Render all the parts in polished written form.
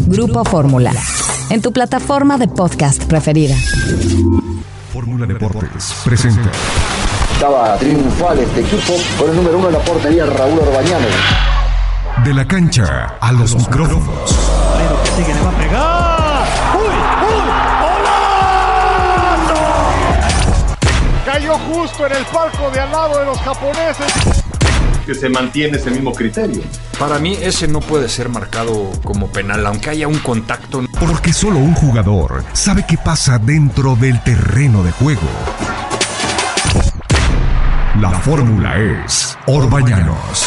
Grupo Fórmula, en tu plataforma de podcast preferida. Fórmula Deportes presenta. Estaba triunfal este equipo con el número 1 en la portería, Raúl Orbañano. De la cancha a los micrófonos. Que sigue, le va a pegar. ¡Uy! ¡Golazo! Cayó justo en el palco de al lado de los japoneses. Que se mantiene ese mismo criterio. Para mí ese no puede ser marcado como penal, aunque haya un contacto. Porque solo un jugador sabe qué pasa dentro del terreno de juego. La fórmula es Orbañanos.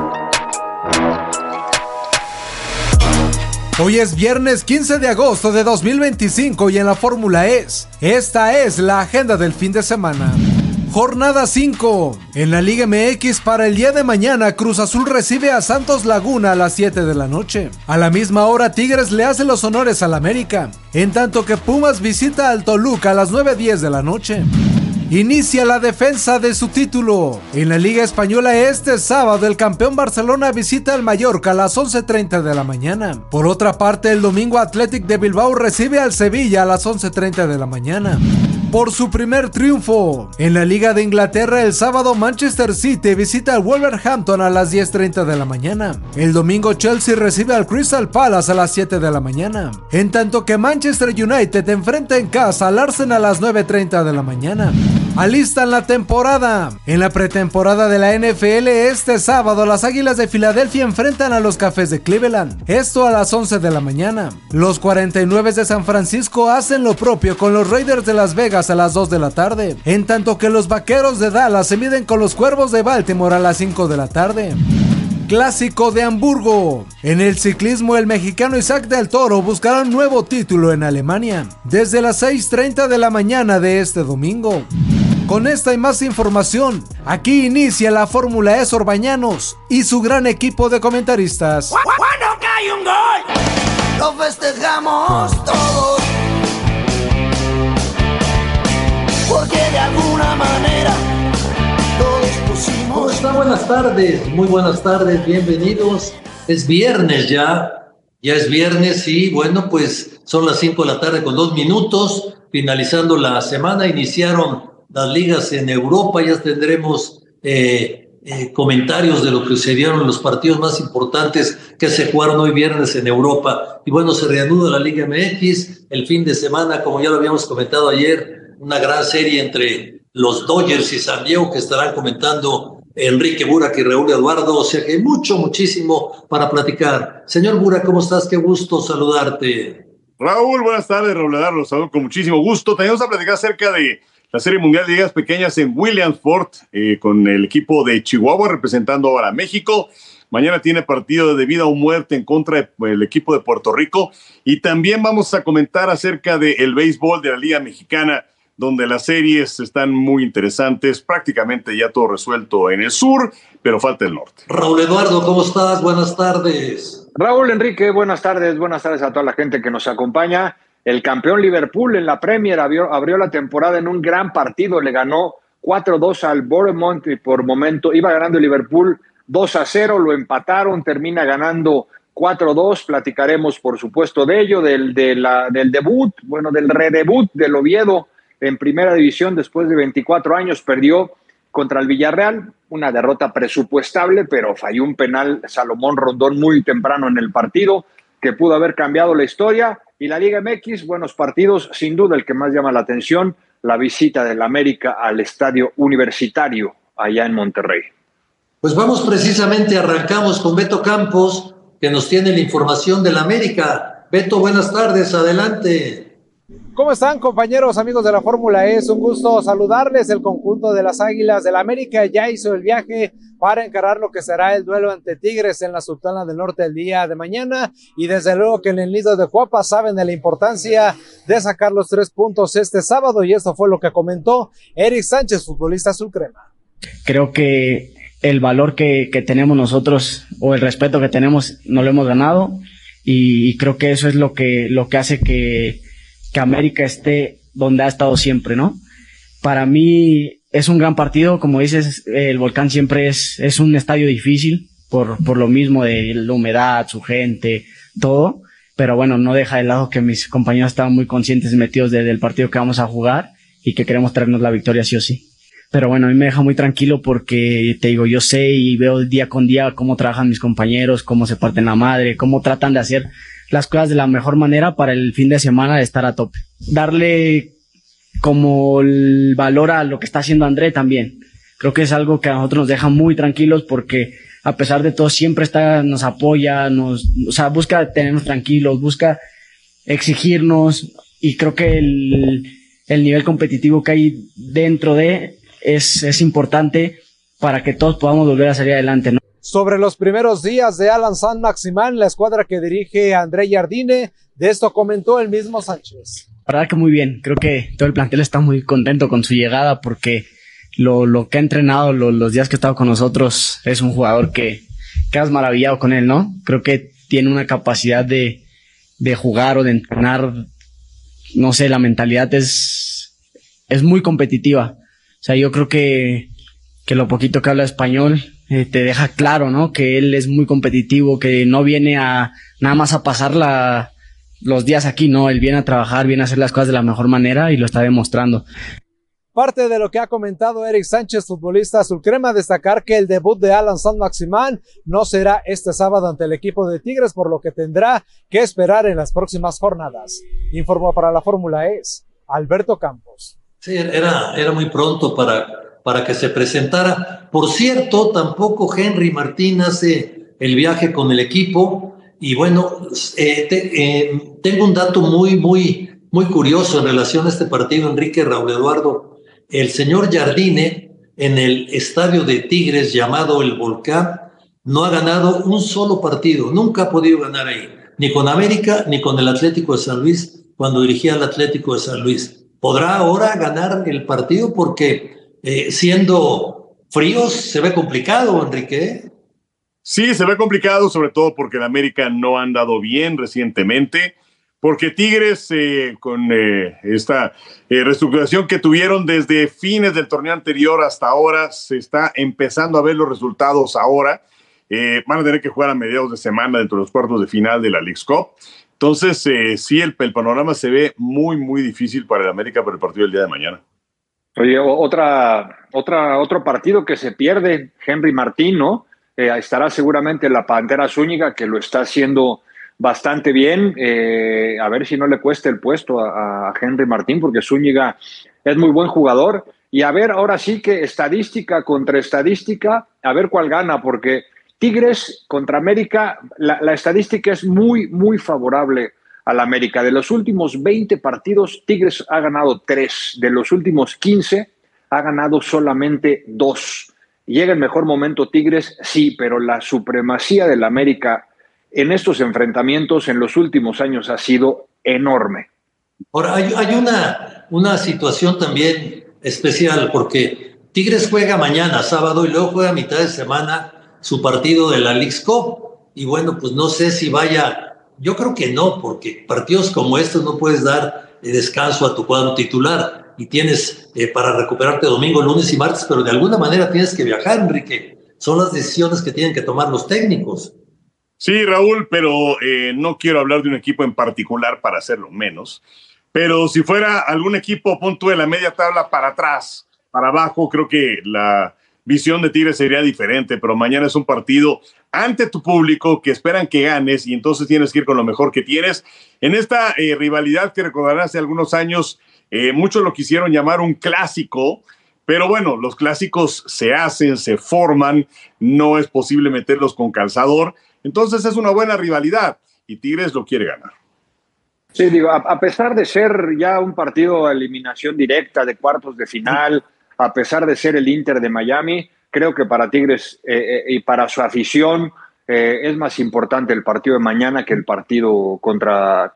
Hoy es viernes 15 de agosto de 2025 y en la fórmula esta es la agenda del fin de semana. Jornada 5. En la Liga MX para el día de mañana, Cruz Azul recibe a Santos Laguna a las 7 de la noche. A la misma hora, Tigres le hace los honores al América, en tanto que Pumas visita al Toluca a las 9:10 de la noche. Inicia la defensa de su título. En la Liga Española este sábado el campeón Barcelona visita al Mallorca a las 11:30 de la mañana. Por otra parte, el domingo Athletic de Bilbao recibe al Sevilla a las 11:30 de la mañana. Por su primer triunfo. En la Liga de Inglaterra el sábado Manchester City visita al Wolverhampton a las 10:30 de la mañana. El domingo Chelsea recibe al Crystal Palace a las 7 de la mañana. En tanto que Manchester United enfrenta en casa al Arsenal a las 9:30 de la mañana. Alistan la temporada. En la pretemporada de la NFL este sábado las Águilas de Filadelfia enfrentan a los Cafés de Cleveland. Esto a las 11 de la mañana. Los 49 de San Francisco hacen lo propio con los Raiders de Las Vegas a las 2 de la tarde. En tanto que los Vaqueros de Dallas se miden con los Cuervos de Baltimore a las 5 de la tarde. Clásico de Hamburgo. En el ciclismo el mexicano Isaac del Toro buscará un nuevo título en Alemania. Desde las 6:30 de la mañana de este domingo. Con esta y más información, aquí inicia la Fórmula E Orbañanos y su gran equipo de comentaristas. ¡Cuando cae un gol! ¡Lo festejamos todos! Porque de alguna manera todos pusimos... ¿Cómo están? Buenas tardes, muy buenas tardes, bienvenidos. Es viernes ya es viernes y bueno, pues son las 5 de la tarde con 2 minutos, finalizando la semana, iniciaron las ligas en Europa, ya tendremos comentarios de lo que sucedieron en los partidos más importantes que se jugaron hoy viernes en Europa. Y bueno, se reanuda la Liga MX el fin de semana, como ya lo habíamos comentado ayer, una gran serie entre los Dodgers y San Diego que estarán comentando Enrique Burak y Raúl Eduardo, o sea que hay muchísimo para platicar. Señor Burak, ¿cómo estás? Qué gusto saludarte. Raúl, buenas tardes, Raúl Eduardo, los saludo con muchísimo gusto. Tenemos a platicar acerca de la Serie Mundial de Ligas Pequeñas en Williamsport, con el equipo de Chihuahua representando ahora a México. Mañana tiene partido de vida o muerte en contra del equipo de Puerto Rico. Y también vamos a comentar acerca del béisbol de la Liga Mexicana, donde las series están muy interesantes, prácticamente ya todo resuelto en el sur, pero falta el norte. Raúl Eduardo, ¿cómo estás? Buenas tardes. Raúl, Enrique, buenas tardes a toda la gente que nos acompaña. El campeón Liverpool en la Premier abrió la temporada en un gran partido, le ganó 4-2 al Bournemouth y por momento iba ganando el Liverpool 2-0, lo empataron, termina ganando 4-2, platicaremos por supuesto de ello, del debut, del redebut del Oviedo en primera división después de 24 años, perdió contra el Villarreal, una derrota presupuestable, pero falló un penal Salomón Rondón muy temprano en el partido, que pudo haber cambiado la historia. Y la Liga MX, buenos partidos, sin duda el que más llama la atención, la visita del América al Estadio Universitario allá en Monterrey. Pues vamos precisamente, arrancamos con Beto Campos, que nos tiene la información del América. Beto, buenas tardes, adelante. ¿Cómo están, compañeros, amigos de la Fórmula E? Es un gusto saludarles. El conjunto de las Águilas del América ya hizo el viaje para encarar lo que será el duelo ante Tigres en la Sultana del Norte el día de mañana, y desde luego que en el nido de Cuapa saben de la importancia de sacar los 3 puntos este sábado, y esto fue lo que comentó Eric Sánchez, futbolista azulcrema. Creo que el valor que tenemos nosotros, o el respeto que tenemos, no lo hemos ganado, y creo que eso es lo que hace que América esté donde ha estado siempre, ¿no? Para mí es un gran partido, como dices, el Volcán siempre es un estadio difícil por lo mismo de la humedad, su gente, todo, pero bueno, no deja de lado que mis compañeros estaban muy conscientes y metidos del partido que vamos a jugar y que queremos traernos la victoria sí o sí. Pero bueno, a mí me deja muy tranquilo porque, te digo, yo sé y veo día con día cómo trabajan mis compañeros, cómo se parten la madre, cómo tratan de hacer las cosas de la mejor manera para el fin de semana de estar a tope. Darle como el valor a lo que está haciendo André también. Creo que es algo que a nosotros nos deja muy tranquilos porque a pesar de todo siempre nos apoya, busca tenernos tranquilos, busca exigirnos y creo que el nivel competitivo que hay dentro es importante para que todos podamos volver a salir adelante, ¿no? Sobre los primeros días de Alan Saint-Maximin, la escuadra que dirige André Jardine, de esto comentó el mismo Sánchez. La verdad que muy bien, creo que todo el plantel está muy contento con su llegada porque lo que ha entrenado los días que ha estado con nosotros es un jugador que has maravillado con él, ¿no? Creo que tiene una capacidad de jugar o de entrenar, no sé, la mentalidad es muy competitiva. O sea, yo creo que lo poquito que habla español te deja claro, ¿no? Que él es muy competitivo, que no viene a nada más a pasar los días aquí, ¿no? Él viene a trabajar, viene a hacer las cosas de la mejor manera y lo está demostrando. Parte de lo que ha comentado Eric Sánchez, futbolista azulcrema, destacar que el debut de Alan Saint-Maximin no será este sábado ante el equipo de Tigres, por lo que tendrá que esperar en las próximas jornadas. Informó para la Fórmula E Alberto Campos. Sí, era muy pronto para que se presentara. Por cierto, tampoco Henry Martín hace el viaje con el equipo. Y bueno, tengo un dato muy curioso en relación a este partido, Enrique, Raúl Eduardo. El señor Jardine, en el estadio de Tigres llamado El Volcán, no ha ganado un solo partido. Nunca ha podido ganar ahí. Ni con América, ni con el Atlético de San Luis, cuando dirigía al Atlético de San Luis. ¿Podrá ahora ganar el partido? Porque siendo fríos se ve complicado, Enrique. Sí, se ve complicado, sobre todo porque el América no ha andado bien recientemente, porque Tigres, con esta reestructuración que tuvieron desde fines del torneo anterior hasta ahora, se está empezando a ver los resultados ahora. Van a tener que jugar a mediados de semana dentro de los cuartos de final de la Leagues Cup. Entonces, sí, el panorama se ve muy difícil para el América para el partido del día de mañana. Oye, otro partido que se pierde, Henry Martín, ¿no? Estará seguramente la Pantera Zúñiga, que lo está haciendo bastante bien. A ver si no le cuesta el puesto a Henry Martín, porque Zúñiga es muy buen jugador. Y a ver, ahora sí que estadística contra estadística, a ver cuál gana, porque Tigres contra América, la estadística es muy favorable a la América. De los últimos 20 partidos, Tigres ha ganado 3. De los últimos 15, ha ganado solamente 2. ¿Llega el mejor momento Tigres? Sí, pero la supremacía del América en estos enfrentamientos en los últimos años ha sido enorme. Ahora, hay una situación también especial, porque Tigres juega mañana, sábado, y luego juega a mitad de semana su partido de la Leagues Cup. Y bueno, pues no sé si vaya, yo creo que no, porque partidos como estos no puedes dar descanso a tu cuadro titular y tienes para recuperarte domingo, lunes y martes, pero de alguna manera tienes que viajar, Enrique. Son las decisiones que tienen que tomar los técnicos. Sí, Raúl, pero no quiero hablar de un equipo en particular para hacerlo menos. Pero si fuera algún equipo, pon tú de la media tabla para atrás, para abajo, creo que la visión de Tigres sería diferente, pero mañana es un partido ante tu público que esperan que ganes y entonces tienes que ir con lo mejor que tienes. En esta rivalidad que recordarán hace algunos años, muchos lo quisieron llamar un clásico, pero bueno, los clásicos se hacen, se forman, no es posible meterlos con calzador, entonces es una buena rivalidad y Tigres lo quiere ganar. Sí, digo, a pesar de ser ya un partido de eliminación directa de cuartos de final, a pesar de ser el Inter de Miami, creo que para Tigres y para su afición es más importante el partido de mañana que el partido contra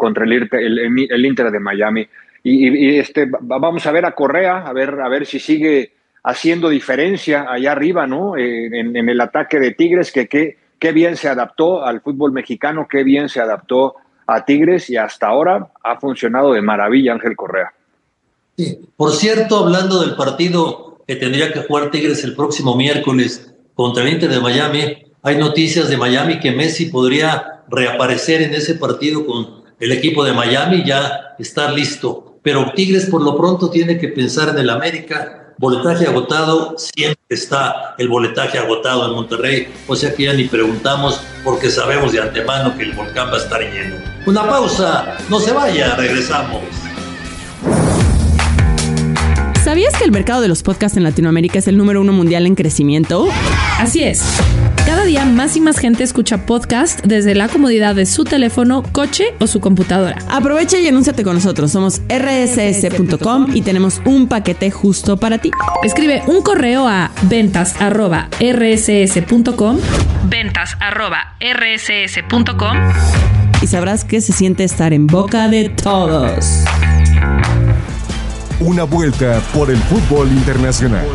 el Inter de Miami. Y vamos a ver a Correa, a ver si sigue haciendo diferencia allá arriba, ¿no? En el ataque de Tigres, que qué bien se adaptó al fútbol mexicano, qué bien se adaptó a Tigres y hasta ahora ha funcionado de maravilla Ángel Correa. Sí. Por cierto, hablando del partido que tendría que jugar Tigres el próximo miércoles contra el Inter de Miami, hay noticias de Miami que Messi podría reaparecer en ese partido con el equipo de Miami y ya estar listo. Pero Tigres por lo pronto tiene que pensar en el América. Boletaje agotado, siempre está el boletaje agotado en Monterrey, o sea que ya ni preguntamos porque sabemos de antemano que el volcán va a estar lleno. Una pausa, no se vaya, regresamos. ¿Sabías que el mercado de los podcasts en Latinoamérica es el número 1 mundial en crecimiento? Así es. Cada día más y más gente escucha podcast desde la comodidad de su teléfono, coche o su computadora. Aprovecha y anúnciate con nosotros. Somos rss.com y tenemos un paquete justo para ti. Escribe un correo a ventas@rss.com y sabrás que se siente estar en boca de todos. Una vuelta por el fútbol internacional.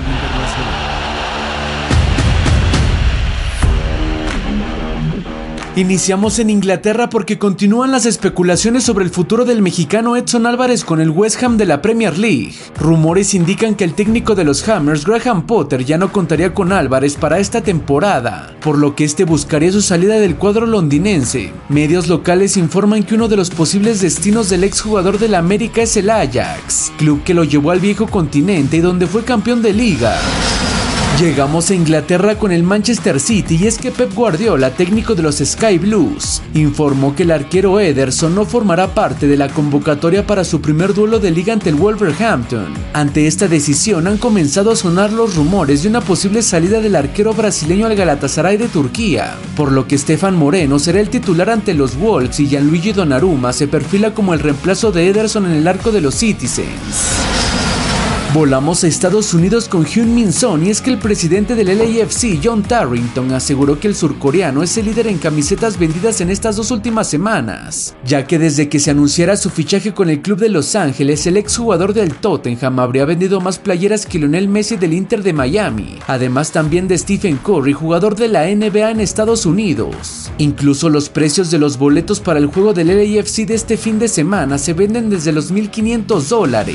Iniciamos en Inglaterra porque continúan las especulaciones sobre el futuro del mexicano Edson Álvarez con el West Ham de la Premier League. Rumores indican que el técnico de los Hammers, Graham Potter, ya no contaría con Álvarez para esta temporada, por lo que este buscaría su salida del cuadro londinense. Medios locales informan que uno de los posibles destinos del exjugador del América es el Ajax, club que lo llevó al viejo continente y donde fue campeón de liga. Llegamos a Inglaterra con el Manchester City y es que Pep Guardiola, técnico de los Sky Blues, informó que el arquero Ederson no formará parte de la convocatoria para su primer duelo de liga ante el Wolverhampton. Ante esta decisión han comenzado a sonar los rumores de una posible salida del arquero brasileño al Galatasaray de Turquía, por lo que Stefan Moreno será el titular ante los Wolves y Gianluigi Donnarumma se perfila como el reemplazo de Ederson en el arco de los Citizens. Volamos a Estados Unidos con Heung-min Son y es que el presidente del LAFC, John Tarrington, aseguró que el surcoreano es el líder en camisetas vendidas en estas 2 últimas semanas, ya que desde que se anunciara su fichaje con el club de Los Ángeles, el exjugador del Tottenham habría vendido más playeras que Lionel Messi del Inter de Miami, además también de Stephen Curry, jugador de la NBA en Estados Unidos. Incluso los precios de los boletos para el juego del LAFC de este fin de semana se venden desde los $1,500.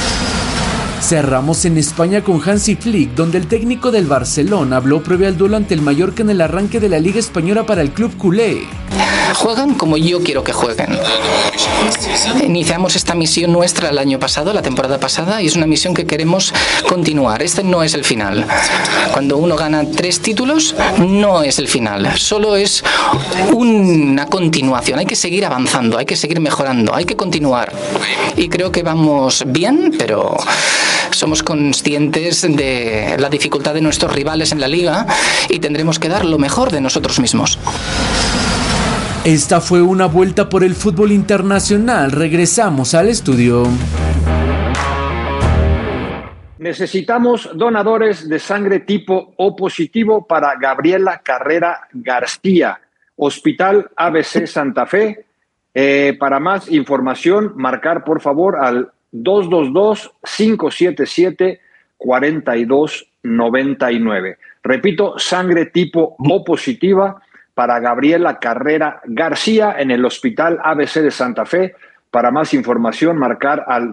Cerramos en España con Hansi Flick, donde el técnico del Barcelona habló previo al duelo ante el Mallorca en el arranque de la Liga Española para el club culé. Juegan como yo quiero que jueguen. Iniciamos esta misión nuestra el año pasado, la temporada pasada, y es una misión que queremos continuar. Este no es el final. Cuando uno gana 3 títulos, no es el final. Solo es una continuación. Hay que seguir avanzando, hay que seguir mejorando, hay que continuar. Y creo que vamos bien, pero somos conscientes de la dificultad de nuestros rivales en la liga y tendremos que dar lo mejor de nosotros mismos. Esta fue una vuelta por el fútbol internacional. Regresamos al estudio. Necesitamos donadores de sangre tipo O positivo para Gabriela Carrera García, Hospital ABC Santa Fe. Para más información, marcar por favor al 222-577-4299. Repito, sangre tipo O positiva para Gabriela Carrera García en el Hospital ABC de Santa Fe. Para más información, marcar al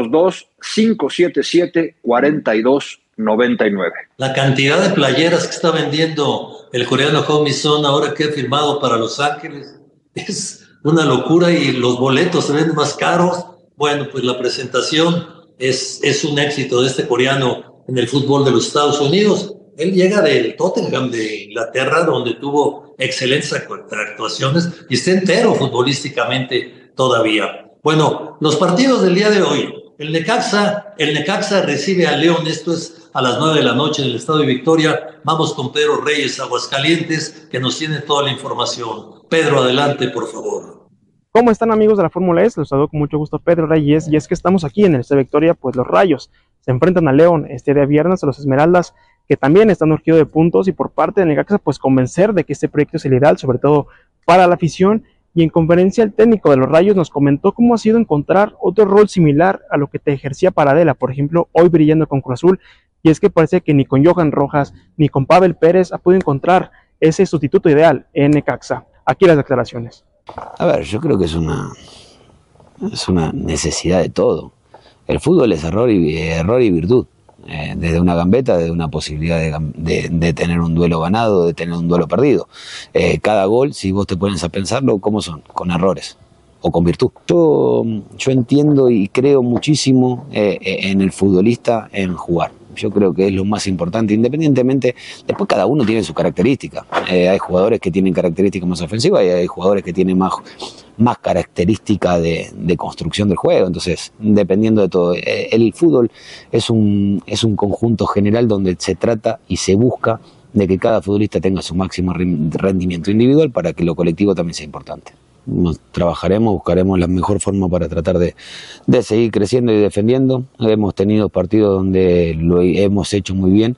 222-577-4299. La cantidad de playeras que está vendiendo el coreano Heung-min Son ahora que ha firmado para Los Ángeles es una locura y los boletos se venden más caros. Bueno, pues la presentación es un éxito de este coreano en el fútbol de los Estados Unidos. Él llega del Tottenham de Inglaterra, donde tuvo excelentes actuaciones y está entero futbolísticamente todavía. Bueno, los partidos del día de hoy. El Necaxa recibe a León. Esto es a las 9 de la noche en el Estadio Victoria. Vamos con Pedro Reyes, Aguascalientes, que nos tiene toda la información. Pedro, adelante, por favor. ¿Cómo están, amigos de la Fórmula E? Los saludo con mucho gusto, Pedro Reyes, y es que estamos aquí en el Estadio Victoria, pues los Rayos se enfrentan a León este día viernes, a los Esmeraldas, que también están urgidos de puntos, y por parte de Necaxa, pues convencer de que este proyecto es el ideal, sobre todo para la afición. Y en conferencia el técnico de los Rayos nos comentó cómo ha sido encontrar otro rol similar a lo que te ejercía Paradela, por ejemplo, hoy brillando con Cruz Azul, y es que parece que ni con Johan Rojas, ni con Pavel Pérez ha podido encontrar ese sustituto ideal en Necaxa. Aquí las declaraciones. A ver, yo creo que es una necesidad de todo. El fútbol es error y virtud. desde una gambeta, desde una posibilidad de tener un duelo ganado, de tener un duelo perdido. Cada gol, si vos te pones a pensarlo, ¿cómo son? Con errores o con virtud. Yo entiendo y creo muchísimo en el futbolista, en jugar. Yo creo que es lo más importante, independientemente, después cada uno tiene su característica. Hay jugadores que tienen características más ofensivas y hay jugadores que tienen más característica de construcción del juego. Entonces, dependiendo de todo, el fútbol es un conjunto general donde se trata y se busca de que cada futbolista tenga su máximo rendimiento individual para que lo colectivo también sea importante. Trabajaremos, buscaremos la mejor forma para tratar de seguir creciendo y defendiendo. Hemos tenido partidos donde lo hemos hecho muy bien,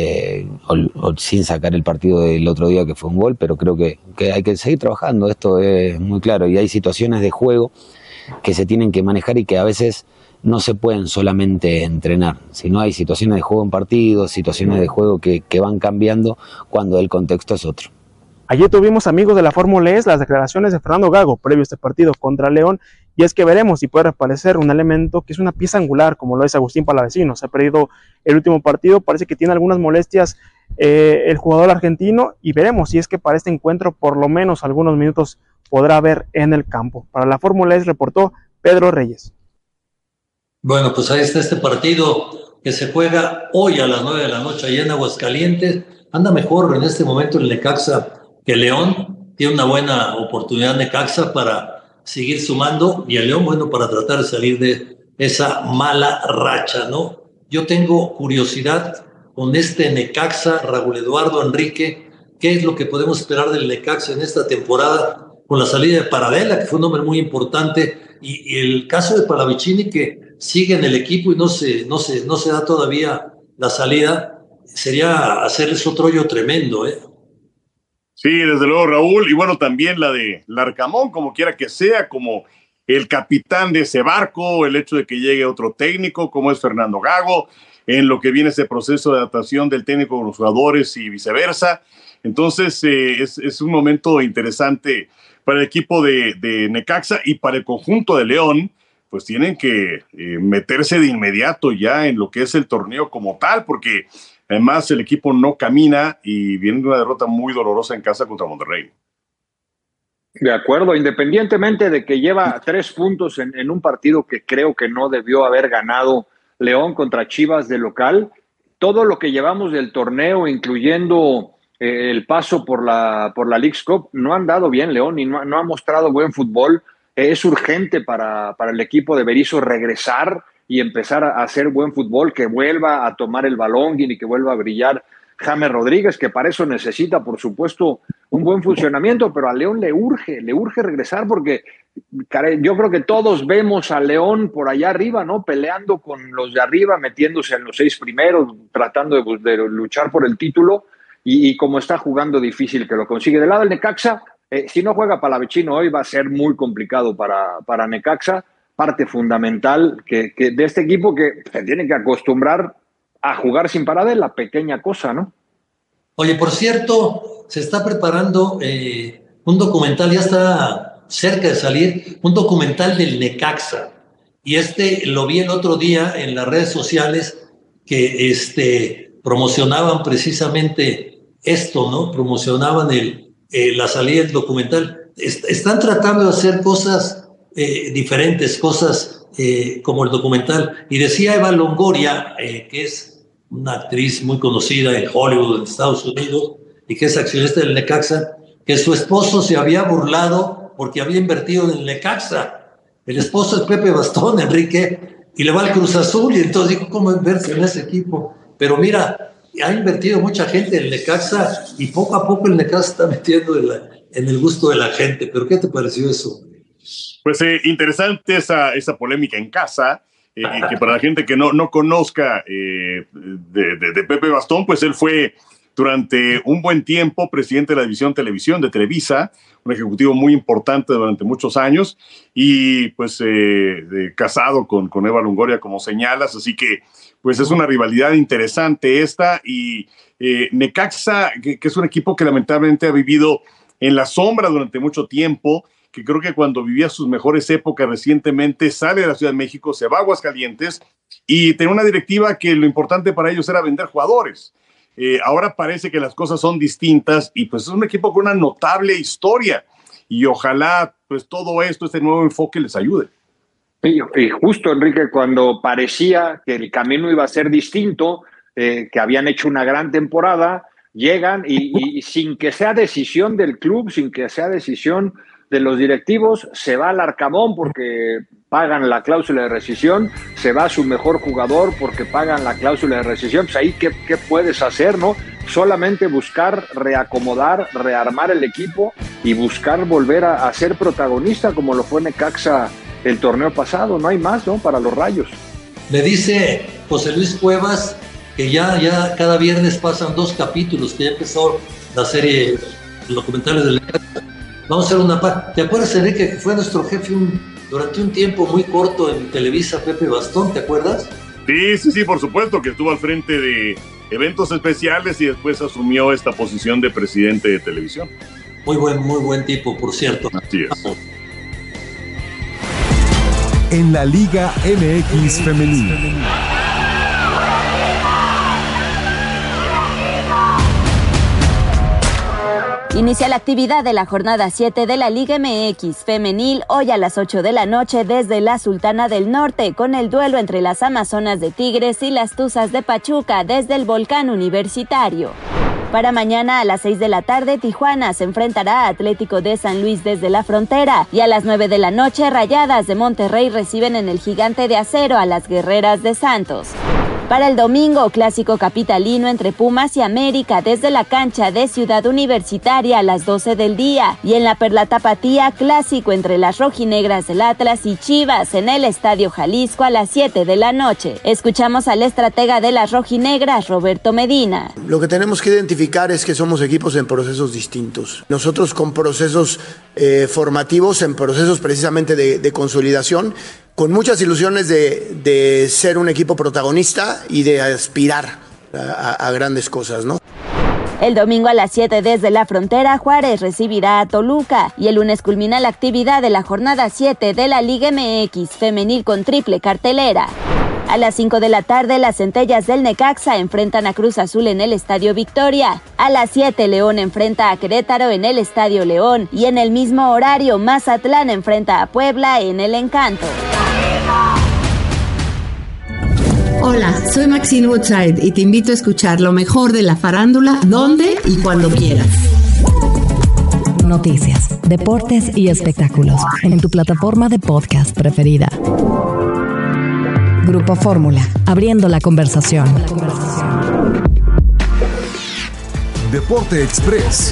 sin sacar el partido del otro día que fue un gol, pero creo que hay que seguir trabajando, esto es muy claro, y hay situaciones de juego que se tienen que manejar y que a veces no se pueden solamente entrenar, sino hay situaciones de juego en partidos, situaciones de juego que van cambiando cuando el contexto es otro. Ayer tuvimos, amigos de la Fórmula E, las declaraciones de Fernando Gago previo a este partido contra León, y es que veremos si puede reaparecer un elemento que es una pieza angular, como lo es Agustín Palavecino. Se ha perdido el último partido, parece que tiene algunas molestias el jugador argentino, y veremos si es que para este encuentro por lo menos algunos minutos podrá ver en el campo. Para la Fórmula E reportó Pedro Reyes. Bueno, pues ahí está este partido que se juega hoy a las 9 de la noche allá en Aguascalientes. Anda mejor en este momento el Necaxa que León. Tiene una buena oportunidad Necaxa para seguir sumando, y el León, bueno, para tratar de salir de esa mala racha, ¿no? Yo tengo curiosidad con este Necaxa, Raúl Eduardo Enrique, ¿qué es lo que podemos esperar del Necaxa en esta temporada con la salida de Paradela, que fue un hombre muy importante, y el caso de Palavicini, que sigue en el equipo y no se da todavía la salida? Sería hacerles otro hoyo tremendo, ¿eh? Sí, desde luego, Raúl, y bueno, también la de Larcamón, como quiera que sea, como el capitán de ese barco, el hecho de que llegue otro técnico, como es Fernando Gago, en lo que viene ese proceso de adaptación del técnico con los jugadores y viceversa. Entonces, es un momento interesante para el equipo de Necaxa, y para el conjunto de León, pues tienen que meterse de inmediato ya en lo que es el torneo como tal, porque además el equipo no camina y viene de una derrota muy dolorosa en casa contra Monterrey. De acuerdo, independientemente de que lleva 3 puntos en un partido que creo que no debió haber ganado León contra Chivas de local, todo lo que llevamos del torneo, incluyendo el paso por la Leagues Cup, no han dado bien León y no ha mostrado buen fútbol. Es urgente para el equipo de Berizzo regresar y empezar a hacer buen fútbol, que vuelva a tomar el balón y que vuelva a brillar James Rodríguez, que para eso necesita, por supuesto, un buen funcionamiento, pero a León le urge regresar, porque yo creo que todos vemos a León por allá arriba, ¿no? Peleando con los de arriba, metiéndose en los 6 primeros, tratando de luchar por el título, y como está jugando difícil que lo consigue. Del lado del Necaxa, si no juega Palavecino hoy, va a ser muy complicado para Necaxa, parte fundamental que de este equipo que se tiene que acostumbrar a jugar sin Paradela, pequeña cosa, ¿no? Oye, por cierto, se está preparando un documental, ya está cerca de salir, un documental del Necaxa, y lo vi el otro día en las redes sociales que promocionaban precisamente esto, ¿no? Promocionaban la salida del documental. Están tratando de hacer cosas diferentes, cosas como el documental. Y decía Eva Longoria, que es una actriz muy conocida en Hollywood, en Estados Unidos, y que es accionista del Necaxa, que su esposo se había burlado porque había invertido en el Necaxa. El esposo es Pepe Bastón, Enrique, y le va al Cruz Azul, y entonces dijo, ¿cómo invertir en ese equipo? Pero mira, ha invertido mucha gente en el Necaxa, y poco a poco el Necaxa está metiendo en el gusto de la gente. ¿Pero qué te pareció eso? Pues interesante esa polémica en casa, que para la gente que no conozca de Pepe Bastón, pues él fue durante un buen tiempo presidente de la división televisión de Televisa, un ejecutivo muy importante durante muchos años, y pues casado con Eva Longoria, como señalas, así que pues es una rivalidad interesante esta, y Necaxa, que es un equipo que lamentablemente ha vivido en la sombra durante mucho tiempo, que creo que cuando vivía sus mejores épocas recientemente sale de la Ciudad de México, se va a Aguascalientes y tenía una directiva que lo importante para ellos era vender jugadores. Ahora parece que las cosas son distintas y pues es un equipo con una notable historia y ojalá pues todo esto, este nuevo enfoque les ayude. Y justo, Enrique, cuando parecía que el camino iba a ser distinto, que habían hecho una gran temporada, llegan y sin que sea decisión del club, sin que sea decisión de los directivos, se va al Arcamón porque pagan la cláusula de rescisión, se va su mejor jugador porque pagan la cláusula de rescisión. Pues ahí, ¿qué puedes hacer, no? Solamente buscar reacomodar, rearmar el equipo y buscar volver a ser protagonista como lo fue Necaxa el torneo pasado. No hay más, ¿no? Para los Rayos. Me dice José Luis Cuevas que ya cada viernes pasan 2 capítulos, que ya empezó la serie, los documentales del Necaxa. Vamos a hacer una parte. ¿Te acuerdas, Enrique, que fue nuestro jefe durante un tiempo muy corto en Televisa, Pepe Bastón? ¿Te acuerdas? Sí, por supuesto, que estuvo al frente de eventos especiales y después asumió esta posición de presidente de televisión. Muy buen tipo, por cierto. Así es. En la Liga MX Femenil. Inicia la actividad de la jornada 7 de la Liga MX Femenil hoy a las 8 de la noche desde la Sultana del Norte con el duelo entre las Amazonas de Tigres y las Tuzas de Pachuca desde el Volcán Universitario. Para mañana a las 6 de la tarde, Tijuana se enfrentará a Atlético de San Luis desde la Frontera y a las 9 de la noche, Rayadas de Monterrey reciben en el Gigante de Acero a las Guerreras de Santos. Para el domingo, clásico capitalino entre Pumas y América desde la cancha de Ciudad Universitaria a las 12 del día. Y en la Perla Tapatía, clásico entre las rojinegras del Atlas y Chivas en el Estadio Jalisco a las 7 de la noche. Escuchamos al estratega de las rojinegras, Roberto Medina. Lo que tenemos que identificar es que somos equipos en procesos distintos. Nosotros con procesos formativos, en procesos precisamente de consolidación, con muchas ilusiones de ser un equipo protagonista y de aspirar a grandes cosas, ¿no? El domingo a las 7 desde la Frontera, Juárez recibirá a Toluca y el lunes culmina la actividad de la jornada 7 de la Liga MX Femenil con triple cartelera. A las 5 de la tarde, las Centellas del Necaxa enfrentan a Cruz Azul en el Estadio Victoria. A las 7, León enfrenta a Querétaro en el Estadio León y en el mismo horario, Mazatlán enfrenta a Puebla en el Encanto. Hola, soy Maxine Woodside y te invito a escuchar lo mejor de la farándula, donde y cuando quieras. Noticias, deportes y espectáculos en tu plataforma de podcast preferida. Grupo Fórmula, abriendo la conversación. Deporte Express.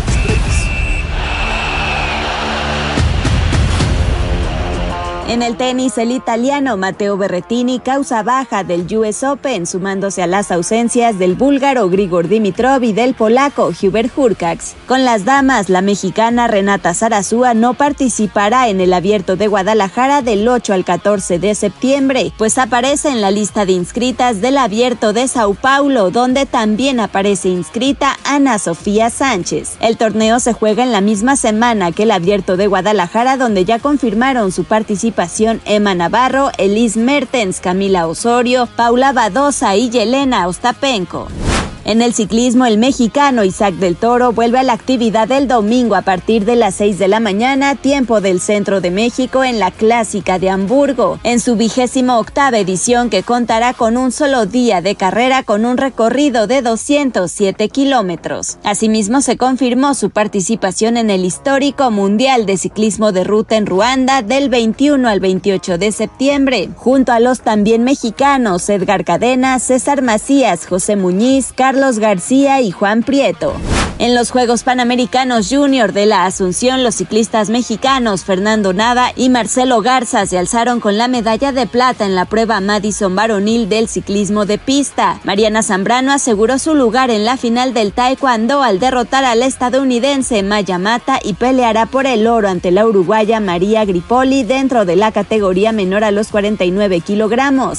En el tenis, el italiano Matteo Berrettini causa baja del US Open, sumándose a las ausencias del búlgaro Grigor Dimitrov y del polaco Hubert Hurkacz. Con las damas, la mexicana Renata Zarazúa no participará en el Abierto de Guadalajara del 8 al 14 de septiembre, pues aparece en la lista de inscritas del Abierto de Sao Paulo, donde también aparece inscrita Ana Sofía Sánchez. El torneo se juega en la misma semana que el Abierto de Guadalajara, donde ya confirmaron su participación Emma Navarro, Elise Mertens, Camila Osorio, Paula Badosa y Yelena Ostapenko. En el ciclismo, el mexicano Isaac del Toro vuelve a la actividad del domingo a partir de las 6 de la mañana, tiempo del centro de México, en la Clásica de Hamburgo, en su 28ª edición, que contará con un solo día de carrera con un recorrido de 207 kilómetros. Asimismo, se confirmó su participación en el histórico Mundial de Ciclismo de Ruta en Ruanda del 21 al 28 de septiembre, junto a los también mexicanos Edgar Cadena, César Macías, José Muñiz, Carlos García y Juan Prieto. En los Juegos Panamericanos Junior de la Asunción, los ciclistas mexicanos Fernando Nava y Marcelo Garza se alzaron con la medalla de plata en la prueba Madison varonil del ciclismo de pista. Mariana Zambrano aseguró su lugar en la final del taekwondo al derrotar al estadounidense Maya Mata y peleará por el oro ante la uruguaya María Gripoli dentro de la categoría menor a los 49 kilogramos.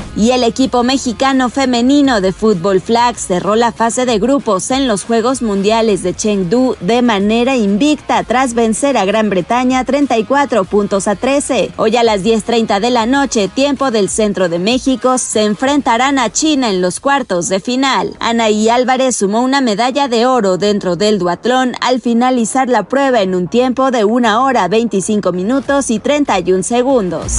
Y el equipo mexicano femenino de fútbol flag cerró la fase de grupos en los Juegos Mundiales de Chengdu de manera invicta tras vencer a Gran Bretaña 34-13. Hoy a las 10:30 de la noche, tiempo del centro de México, se enfrentarán a China en los cuartos de final. Anaí Álvarez sumó una medalla de oro dentro del duatlón al finalizar la prueba en un tiempo de 1 hora 25 minutos y 31 segundos.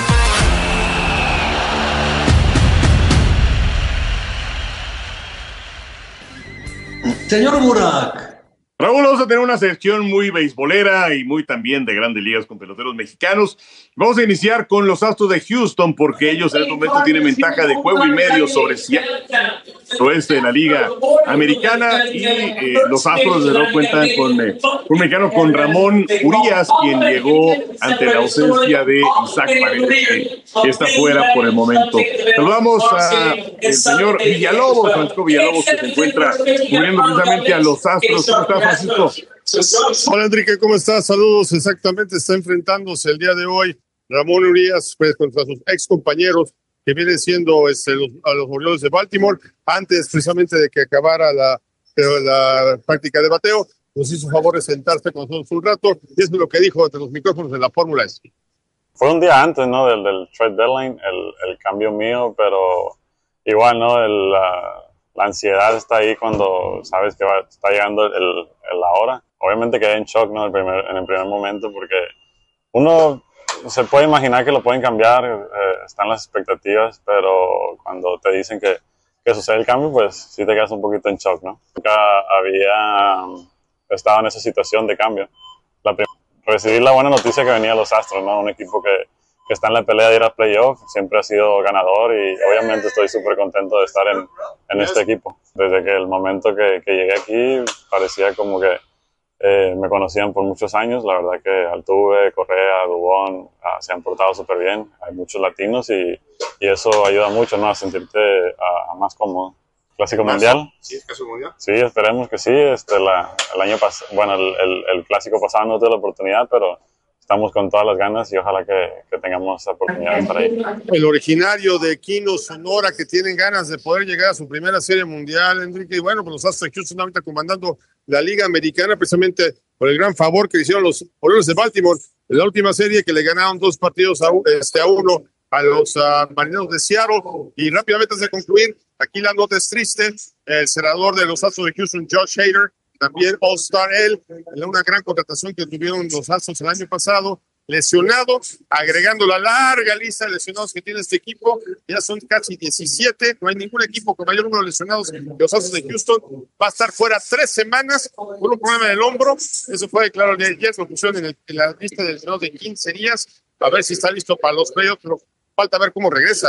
Señor Burak. Raúl, vamos a tener una sección muy beisbolera y muy también de grandes ligas con peloteros mexicanos. Vamos a iniciar con los Astros de Houston porque ellos en este momento tienen ventaja de juego y medio sobre oeste de la Liga Americana y los Astros de nuevo cuentan con un mexicano, con Ramón Urias, quien llegó ante la ausencia de Isaac Paredes, que está fuera por el momento. Saludamos al señor Villalobos, Francisco Villalobos, que se encuentra cubriendo precisamente a los Astros. ¿Cómo está, Francisco? Hola, Enrique, ¿cómo estás? Saludos. Exactamente, está enfrentándose el día de hoy Ramón Urias pues, contra sus ex compañeros que vienen siendo a los Orioles de Baltimore, antes precisamente de que acabara la práctica de bateo. Nos hizo favor de sentarse con nosotros un rato, y eso es lo que dijo ante los micrófonos de la Fórmula S. Fue un día antes, ¿no? del trade deadline, el cambio mío, pero igual, ¿no? La ansiedad está ahí cuando sabes que está llegando la hora. Obviamente quedé en shock, ¿no? En el primer momento, porque uno se puede imaginar que lo pueden cambiar, están las expectativas, pero cuando te dicen que sucede el cambio, pues sí te quedas un poquito en shock, ¿no? Nunca había estado en esa situación de cambio. Recibí la buena noticia que venía los Astros, ¿no? Un equipo que está en la pelea de ir a playoff, siempre ha sido ganador y obviamente estoy súper contento de estar en este equipo. Desde que el momento que llegué aquí parecía como que me conocían por muchos años. La verdad que Altuve, Correa, Dubón se han portado súper bien. Hay muchos latinos y eso ayuda mucho, ¿no? A sentirte más cómodo. ¿Clásico mundial? ¿Sí? ¿Clásico mundial? Sí, esperemos que sí. El año pasado, bueno, el clásico pasado no tuve la oportunidad, pero estamos con todas las ganas y ojalá que tengamos esa oportunidad de estar ahí. El originario de Quino, Sonora, que tienen ganas de poder llegar a su primera serie mundial, Enrique. Y bueno, pues los Astros de Houston ahorita comandando la Liga Americana, precisamente por el gran favor que le hicieron los Orioles de Baltimore en la última serie, que le ganaron 2 partidos a 1 a los Marineros de Seattle. Y rápidamente, antes de concluir, aquí la nota es triste. El cerrador de los Astros de Houston, Josh Hader, también All-Star él, en una gran contratación que tuvieron los Astros el año pasado, lesionado, agregando la larga lista de lesionados que tiene este equipo. Ya son casi 17, no hay ningún equipo con mayor número de lesionados que los Astros de Houston. Va a estar fuera 3 semanas por un problema del hombro. Eso fue claro de ayer, lo pusieron en la lista de lesionados de 15 días, a ver si está listo para los playoffs, pero falta ver cómo regresa.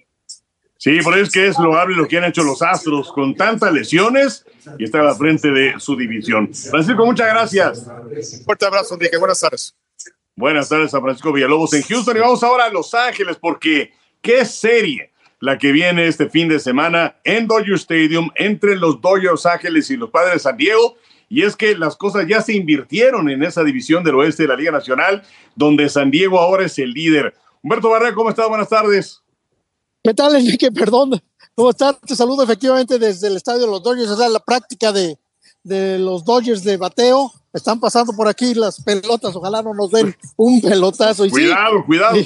Sí, por eso es que es loable lo que han hecho los Astros con tantas lesiones y estar a la frente de su división. Francisco, muchas gracias. Fuerte abrazo, Enrique. Buenas tardes. Buenas tardes a Francisco Villalobos en Houston y vamos ahora a Los Ángeles porque qué serie la que viene este fin de semana en Dodger Stadium entre los Dodgers Los Ángeles y los Padres de San Diego. Y es que las cosas ya se invirtieron en esa división del oeste de la Liga Nacional, donde San Diego ahora es el líder. Humberto Barrera, ¿cómo estás? Buenas tardes. ¿Qué tal, Enrique? Perdón. ¿Cómo estás? Te saludo efectivamente desde el estadio de los Dodgers. Es la práctica de los Dodgers de bateo. Están pasando por aquí las pelotas. Ojalá no nos den un pelotazo. Y cuidado, sí, cuidado.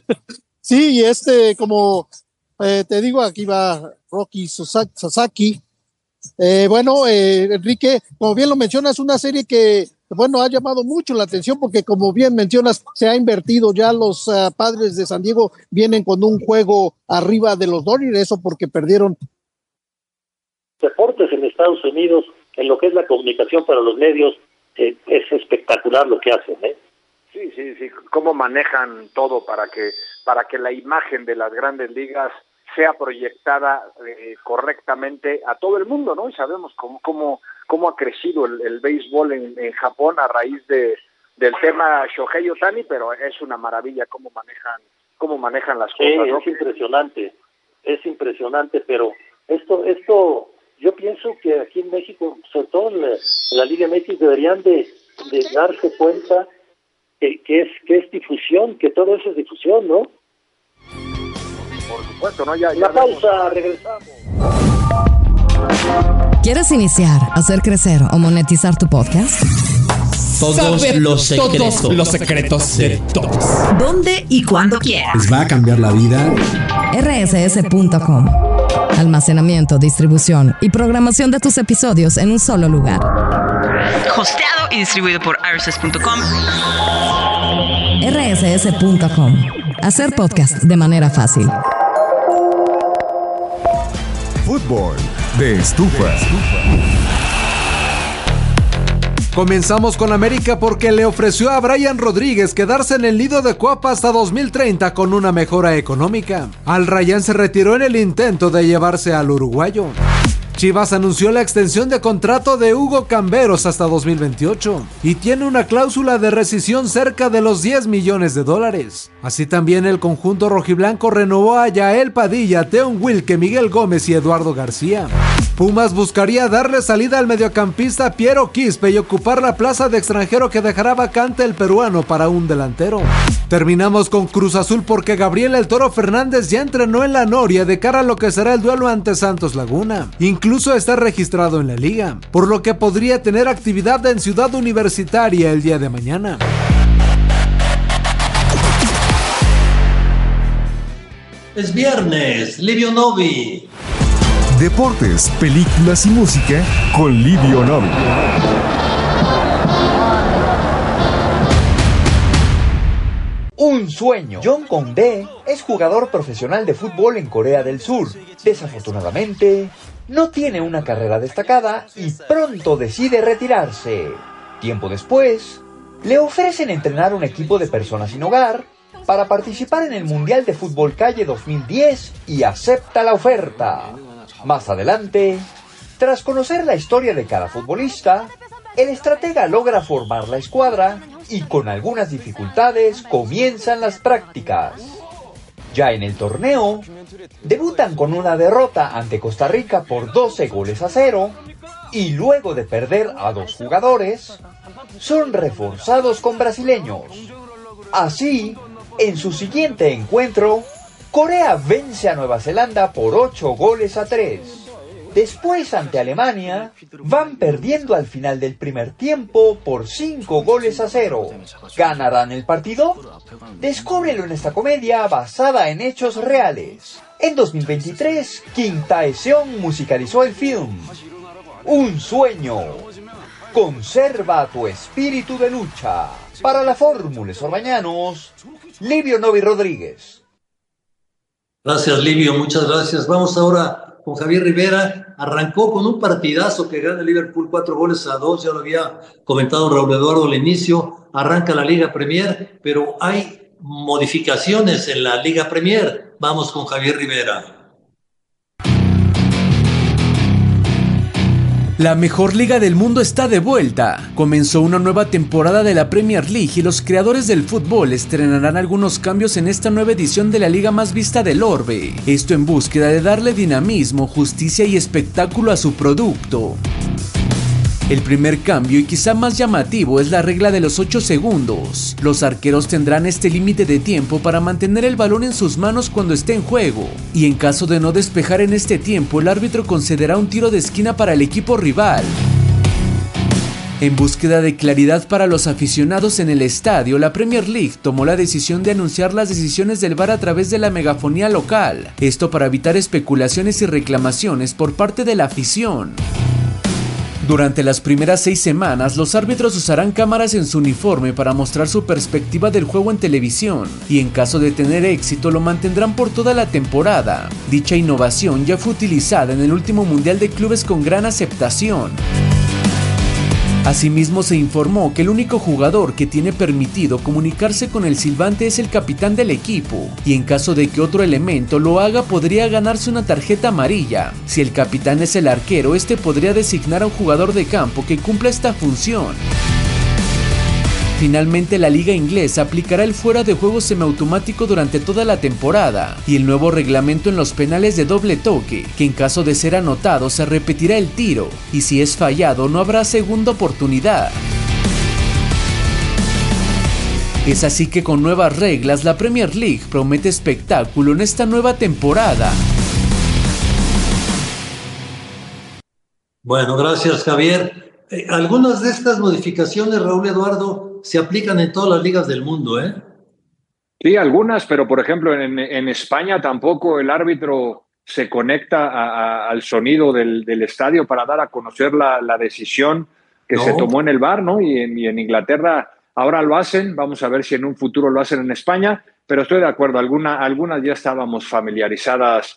Sí, y como te digo, aquí va Rocky Sasaki. Enrique, como bien lo mencionas, una serie que ha llamado mucho la atención porque, como bien mencionas, se ha invertido. Ya los Padres de San Diego vienen con un juego arriba de los Dodgers, eso porque perdieron. Deportes en Estados Unidos, en lo que es la comunicación para los medios, es espectacular lo que hacen, ¿eh? Sí, cómo manejan todo para que la imagen de las grandes ligas sea proyectada correctamente a todo el mundo, ¿no? Y sabemos cómo ha crecido el béisbol en Japón a raíz del tema Shohei Ohtani, pero es una maravilla cómo manejan las cosas, ¿no? Es impresionante, pero esto yo pienso que aquí en México, sobre todo en la Liga MX, deberían de darse cuenta que es difusión, que todo eso es difusión, ¿no? Por supuesto, ¿no? Ya Una pausa, regresamos. ¿Quieres iniciar, hacer crecer o monetizar tu podcast? Todos los secretos de todos. ¿Dónde y cuándo quieras? Les va a cambiar la vida. rss.com. Almacenamiento, distribución y programación de tus episodios en un solo lugar. Hosteado y distribuido por rss.com. rss.com. Hacer podcast de manera fácil. Fútbol de estufa. Comenzamos con América porque le ofreció a Brian Rodríguez quedarse en el nido de Cuapa hasta 2030 con una mejora económica. Al Rayán se retiró en el intento de llevarse al uruguayo. Chivas anunció la extensión de contrato de Hugo Camberos hasta 2028 y tiene una cláusula de rescisión cerca de los $10 millones. Así también el conjunto rojiblanco renovó a Yael Padilla, Teon Wilke, Miguel Gómez y Eduardo García. Pumas buscaría darle salida al mediocampista Piero Quispe y ocupar la plaza de extranjero que dejará vacante el peruano para un delantero. Terminamos con Cruz Azul porque Gabriel El Toro Fernández ya entrenó en la Noria de cara a lo que será el duelo ante Santos Laguna. Incluso está registrado en la liga, por lo que podría tener actividad en Ciudad Universitaria el día de mañana. Es viernes, Livio Novi. Deportes, películas y música con Livio Novi. Un sueño. John Kong-dae es jugador profesional de fútbol en Corea del Sur. Desafortunadamente, no tiene una carrera destacada y pronto decide retirarse. Tiempo después, le ofrecen entrenar un equipo de personas sin hogar para participar en el Mundial de Fútbol Calle 2010 y acepta la oferta. Más adelante, tras conocer la historia de cada futbolista, el estratega logra formar la escuadra y con algunas dificultades comienzan las prácticas. Ya en el torneo, debutan con una derrota ante Costa Rica por 12-0 y luego de perder a 2 jugadores, son reforzados con brasileños. Así, en su siguiente encuentro, Corea vence a Nueva Zelanda por 8-3. Después, ante Alemania, van perdiendo al final del primer tiempo por 5-0. ¿Ganarán el partido? Descúbrelo en esta comedia basada en hechos reales. En 2023, Kim Tae-seong musicalizó el film Un sueño. Conserva tu espíritu de lucha. Para la Fórmula Sorbañanos, Livio Novi Rodríguez. Gracias, Livio, muchas gracias. Vamos ahora con Javier Rivera. Arrancó con un partidazo que gana el Liverpool 4-2, ya lo había comentado Raúl Eduardo al inicio. Arranca la Liga Premier, pero hay modificaciones en la Liga Premier. Vamos con Javier Rivera. La mejor liga del mundo está de vuelta. Comenzó una nueva temporada de la Premier League y los creadores del fútbol estrenarán algunos cambios en esta nueva edición de la liga más vista del orbe. Esto en búsqueda de darle dinamismo, justicia y espectáculo a su producto. El primer cambio y quizá más llamativo es la regla de los 8 segundos. Los arqueros tendrán este límite de tiempo para mantener el balón en sus manos cuando esté en juego, y en caso de no despejar en este tiempo, el árbitro concederá un tiro de esquina para el equipo rival. En búsqueda de claridad para los aficionados en el estadio, la Premier League tomó la decisión de anunciar las decisiones del VAR a través de la megafonía local, esto para evitar especulaciones y reclamaciones por parte de la afición. Durante las primeras 6 semanas, los árbitros usarán cámaras en su uniforme para mostrar su perspectiva del juego en televisión, y en caso de tener éxito lo mantendrán por toda la temporada. Dicha innovación ya fue utilizada en el último Mundial de Clubes con gran aceptación. Asimismo, se informó que el único jugador que tiene permitido comunicarse con el silbante es el capitán del equipo, y en caso de que otro elemento lo haga podría ganarse una tarjeta amarilla. Si el capitán es el arquero, este podría designar a un jugador de campo que cumpla esta función. Finalmente, la liga inglesa aplicará el fuera de juego semiautomático durante toda la temporada, y el nuevo reglamento en los penales de doble toque, que en caso de ser anotado se repetirá el tiro, y si es fallado no habrá segunda oportunidad. Es así que con nuevas reglas, la Premier League promete espectáculo en esta nueva temporada. Bueno, gracias, Javier. Algunas de estas modificaciones, Raúl Eduardo, se aplican en todas las ligas del mundo, ¿eh? Sí, algunas, pero por ejemplo en España tampoco el árbitro se conecta al sonido del estadio para dar a conocer la decisión que se tomó en el VAR, ¿no? Y en Inglaterra ahora lo hacen, vamos a ver si en un futuro lo hacen en España, pero estoy de acuerdo, algunas ya estábamos familiarizados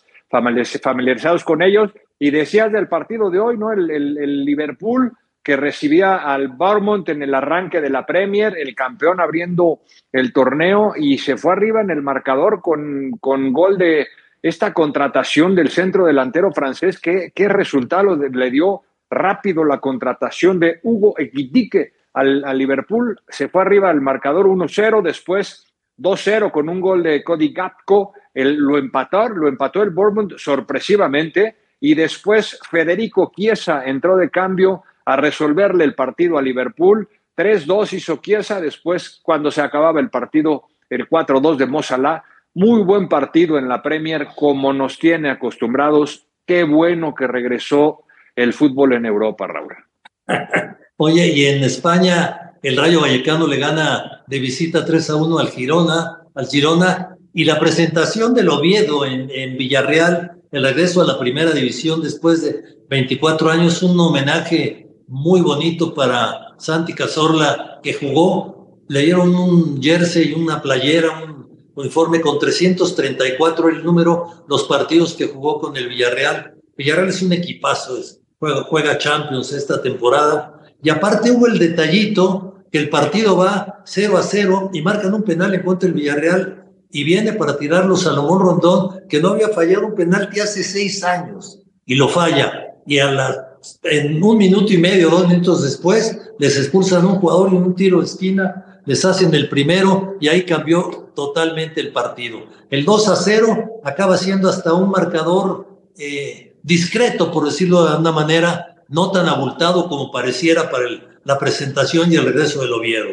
con ellos. Y decías del partido de hoy, ¿no? El Liverpool que recibía al Bournemouth en el arranque de la Premier, el campeón abriendo el torneo, y se fue arriba en el marcador con gol de esta contratación del centro delantero francés. ¿Qué resultado le dio rápido la contratación de Hugo Ekitike al Liverpool? Se fue arriba el marcador 1-0, después 2-0 con un gol de Cody Gakpo. Lo empató el Bournemouth sorpresivamente, y después Federico Chiesa entró de cambio a resolverle el partido a Liverpool. 3-2 hizo Chiesa, después cuando se acababa el partido, el 4-2 de Mo Salah. Muy buen partido en la Premier, como nos tiene acostumbrados. Qué bueno que regresó el fútbol en Europa, Raúl. Oye, y en España el Rayo Vallecano le gana de visita 3-1 al Girona, y la presentación del Oviedo en Villarreal, el regreso a la primera división después de 24 años, un homenaje muy bonito para Santi Cazorla, que jugó. Le dieron un jersey, una playera, un uniforme con 334 el número, los partidos que jugó con el Villarreal. Villarreal es un equipazo, juega Champions esta temporada, y aparte hubo el detallito que el partido va 0-0 y marcan un penal en contra del Villarreal, y viene para tirarlo Salomón Rondón, que no había fallado un penalti hace 6 años, y lo falla, y en 1 minuto y medio, 2 minutos después, les expulsan a un jugador y en un tiro de esquina les hacen el primero, y ahí cambió totalmente el partido. El 2-0 acaba siendo hasta un marcador discreto, por decirlo de una manera, no tan abultado como pareciera para la presentación y el regreso del Oviedo.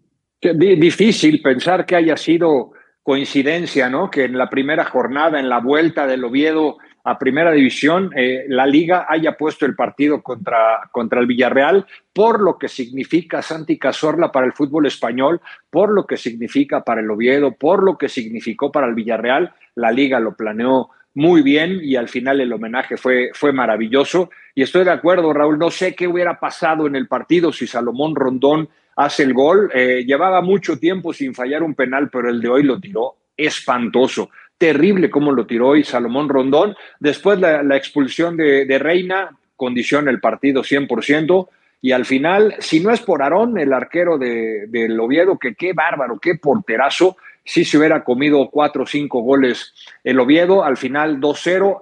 Difícil pensar que haya sido coincidencia, ¿no? Que en la primera jornada, en la vuelta del Oviedo a Primera División, la Liga haya puesto el partido contra el Villarreal, por lo que significa Santi Cazorla para el fútbol español, por lo que significa para el Oviedo, por lo que significó para el Villarreal. La Liga lo planeó muy bien y al final el homenaje fue maravilloso. Y estoy de acuerdo, Raúl, no sé qué hubiera pasado en el partido si Salomón Rondón hace el gol. Llevaba mucho tiempo sin fallar un penal, pero el de hoy lo tiró espantoso. Terrible cómo lo tiró hoy Salomón Rondón. Después la expulsión de Reina condiciona el partido 100%. Y al final, si no es por Aarón, el arquero del Oviedo, que qué bárbaro, qué porterazo, sí se hubiera comido 4 o 5 goles el Oviedo. Al final 2-0.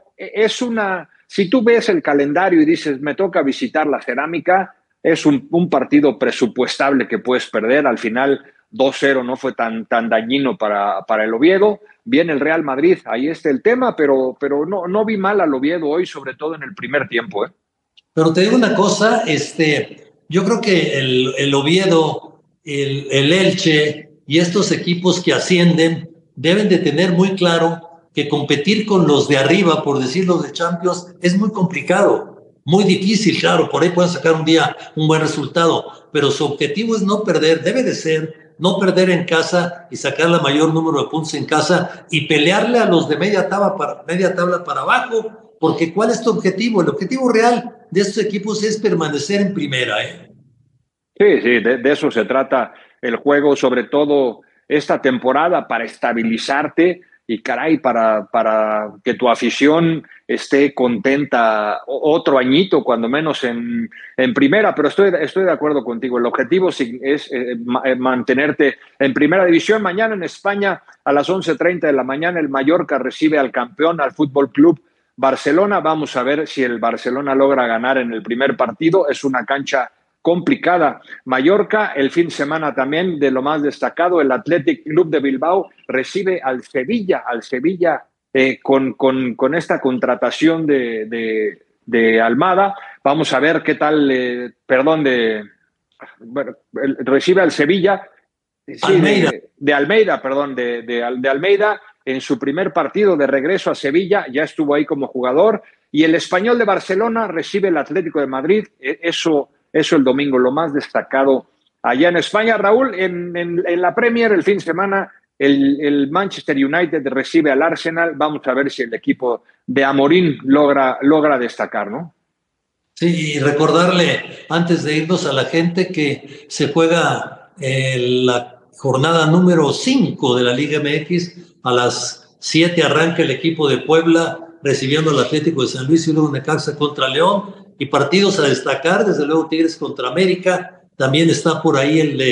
Si tú ves el calendario y dices, me toca visitar la Cerámica, es un partido presupuestable que puedes perder. Al final 2-0 no fue tan dañino para el Oviedo. Viene el Real Madrid, ahí está el tema, pero no vi mal al Oviedo hoy, sobre todo en el primer tiempo. Pero te digo una cosa, yo creo que el Oviedo, el Elche y estos equipos que ascienden deben de tener muy claro que competir con los de arriba, por decirlo de Champions, es muy complicado, muy difícil. Claro, por ahí pueden sacar un día un buen resultado, pero su objetivo es no perder, debe de ser no perder en casa y sacar el mayor número de puntos en casa y pelearle a los de media tabla para abajo, porque ¿cuál es tu objetivo? El objetivo real de estos equipos es permanecer en primera. Sí, de eso se trata el juego, sobre todo esta temporada, para estabilizarte y caray, para que tu afición esté contenta otro añito, cuando menos en primera. Pero estoy de acuerdo contigo, el objetivo es mantenerte en Primera División. Mañana en España a las 11:30 de la mañana el Mallorca recibe al campeón, al Fútbol Club Barcelona. Vamos a ver si el Barcelona logra ganar en el primer partido. Es una cancha complicada. Mallorca, el fin de semana también, de lo más destacado, el Athletic Club de Bilbao recibe al Sevilla con esta contratación de Almada. Vamos a ver qué tal, recibe al Sevilla. Sí, Almeida. De Almeida, perdón, de Almeida, en su primer partido de regreso a Sevilla, ya estuvo ahí como jugador, y el Español de Barcelona recibe el Atlético de Madrid, eso el domingo, lo más destacado allá en España. Raúl, en la Premier el fin de semana, el Manchester United recibe al Arsenal, vamos a ver si el equipo de Amorín logra destacar, ¿no? Sí, y recordarle antes de irnos a la gente que se juega la jornada número 5 de la Liga MX. A las 7 arranca el equipo de Puebla recibiendo al Atlético de San Luis y luego Necaxa contra León. Y partidos a destacar, desde luego Tigres contra América. También está por ahí el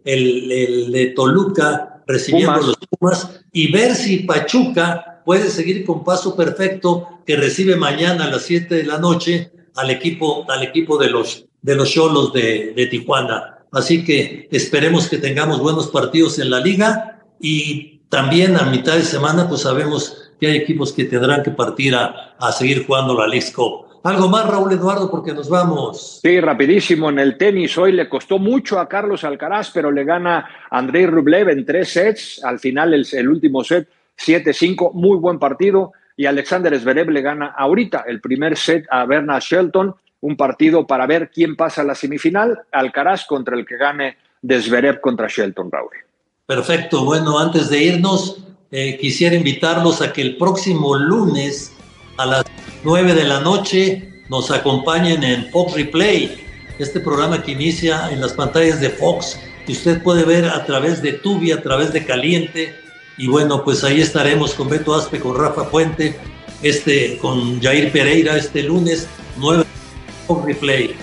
de Toluca recibiendo Pumas. Los Pumas. Y ver si Pachuca puede seguir con paso perfecto, que recibe mañana a las 7 de la noche al equipo de los Xolos de Tijuana. Así que esperemos que tengamos buenos partidos en la liga, y también a mitad de semana pues sabemos que hay equipos que tendrán que partir a seguir jugando la Leagues Cup. ¿Algo más, Raúl Eduardo, porque nos vamos? Sí, rapidísimo. En el tenis hoy le costó mucho a Carlos Alcaraz, pero le gana Andrei Rublev en 3 sets. Al final el último set 7-5, muy buen partido. Y Alexander Zverev le gana ahorita el primer set a Bernard Shelton, un partido para ver quién pasa a la semifinal, Alcaraz contra el que gane de Zverev contra Shelton, Raúl. Perfecto. Bueno, antes de irnos, quisiera invitarlos a que el próximo lunes a las 9 de la noche nos acompañen en Fox Replay, este programa que inicia en las pantallas de Fox, que usted puede ver a través de Tubi, a través de Caliente. Y bueno, pues ahí estaremos con Beto Aspe, con Rafa Puente, con Jair Pereira este lunes 9 Fox Replay.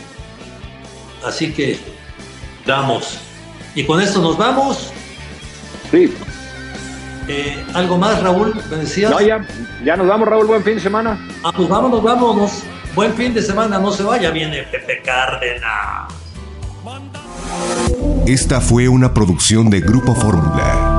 Así que damos. Y con esto nos vamos. Sí. ¿Algo más, Raúl? ¿Me decías? No, ya nos vamos, Raúl. Buen fin de semana. Pues vámonos. Buen fin de semana. No se vaya. Viene Pepe Cárdenas. Esta fue una producción de Grupo Fórmula.